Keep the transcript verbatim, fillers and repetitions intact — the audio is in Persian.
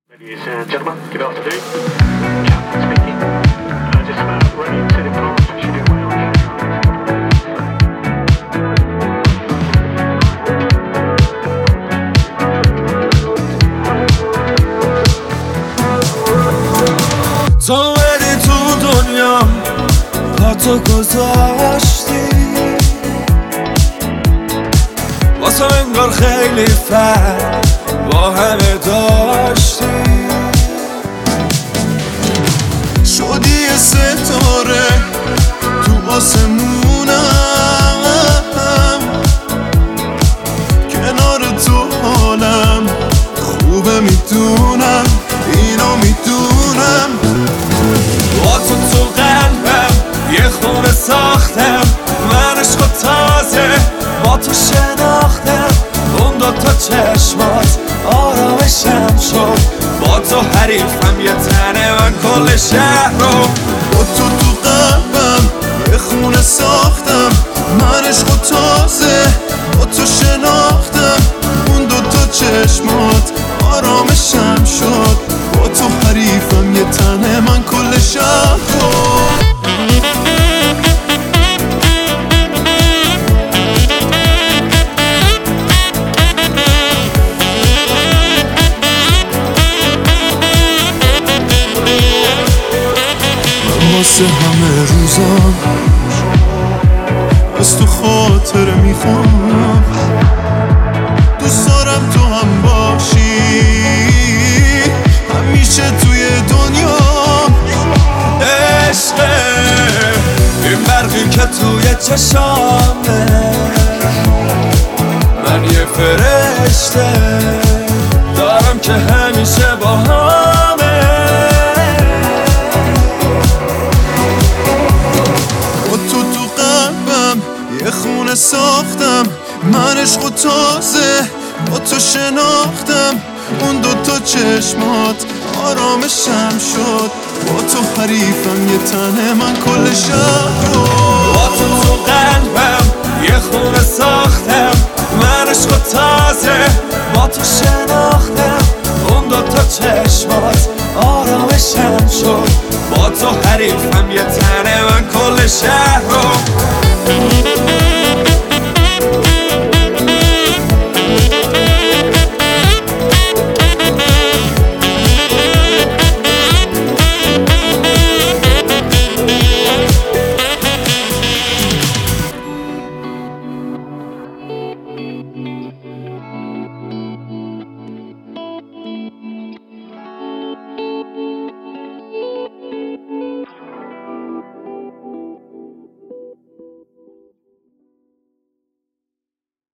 Ladies and gentlemen, good afternoon. Captain speaking. Uh, just about ready to depart. Should do well. تو بدی تو دنیا پاتو گذاشتی واسه انگار خیلی فرق با همه داشتی شدی یه ستاره تو آسمونم کنار تو حالم خوبه میدونم اینو میدونم با تو تو قلبم یه خونه ساختم من عشق و تازه با تو شناختم اون دوتا چشمات آرامشم شد با تو حریفم یه تنه من کل شهر رو با تو تو قلبم یه خونه ساختم من عشق و تازه با تو شناختم اون دوتا چشمات آرامشم شد با تو حریفم یه تنه من کل شهر رو واسه همه روزم از تو خاطره میخوام دوست دارم تو هم باشی همیشه توی دنیا عشقه این برقی که توی چشامه من یه فرشته دارم که همیشه با همه یه خونه ساختم من عشق و تازه با تو شناختم اون دوتا چشمات آرامشم شد با تو حریفم یه تنه من کل شهر رو با تو تو قلبم یه خونه ساختم من عشق و تازه با تو شناختم اون دوتا چشمات آرامشم شد با تو حریفم یه تنه من کل شهر